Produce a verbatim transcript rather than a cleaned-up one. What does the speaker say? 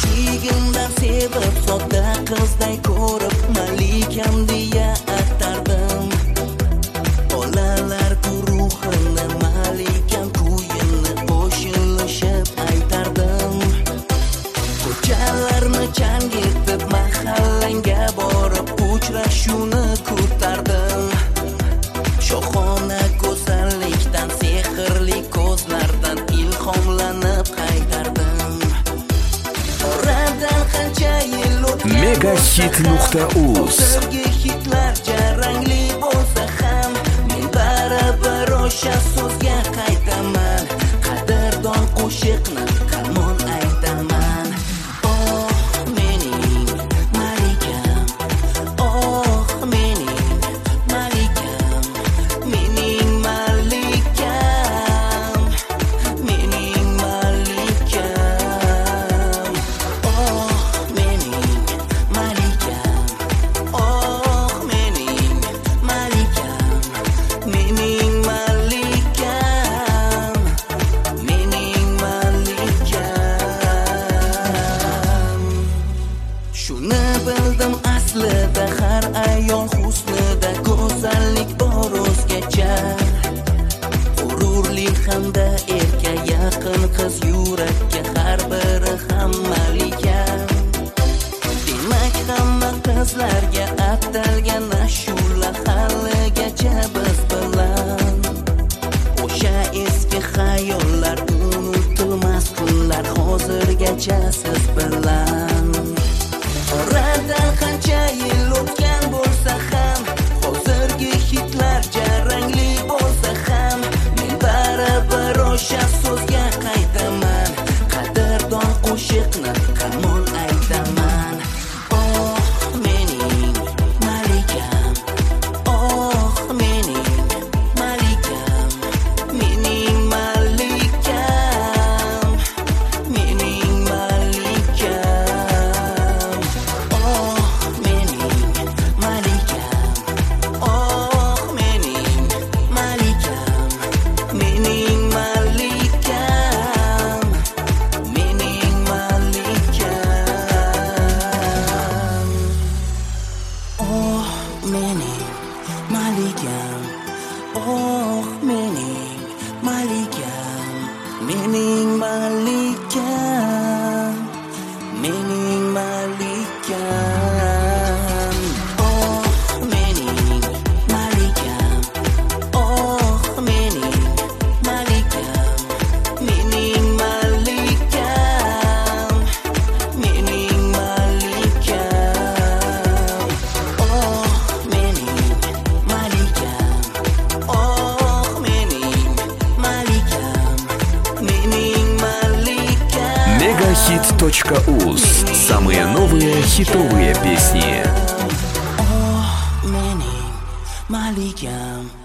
Kichigimdan sevib sodda qizday ko'rib malikam deya atardim. Bolalar guruhini malikam kuyini qo'shilishib aytardim. Ko'chalarni changitib mahallanga borib uchrashuvni kutardim. Shohona go'zallikdan, sehrli ko'zlardan ilhomlanib qaytardim. Oradan qancha yil o'tgan Megahit nuqta uz hozirgi hitlar jarangli bo'lsa ham men baribir o'sha so'zga qaytaman. Qadrdon qo'shiqni hamon aytaman. Oh mening malikam, oh mening malikam, mening malikam, mening malikam. Oh mening malikam, oh mening malikam, mening malikam, mening malikam. Shuni bildim aslida har ayol husnida go'zallik bor o'zgacha. G'ururli hamda erka yaqin qiz yurakka har biri ham malika. Demak hamma qizlarga atalgan ashula haligacha biz bilan. O'sha eski xayollar, unutilmas kunlar hozirgacha siz bilan. Oradan qancha yil o'tgan bo'lsa ham, hozirgi hitlar jarangli bo'lsa ham, men baribir o'sha so'zga qaytaman. Qadrdon qo'shiqni hamon aytaman. Oh mening malikam, oh mening malikam, mening malikam, mening malikam. Oh mening malikam, oh mening malikam, mening malikam, mening malikam. Oh mening malikam, oh mening malikam, mening malikam, mening malikam. Oh mening malikam, oh mening malikam, mening malikam, mening malikam. Oh mening malikam, oh mening malikam, mening malikam. Megahit точка уз. Самые новые хитовые песни. Oh mening malikam.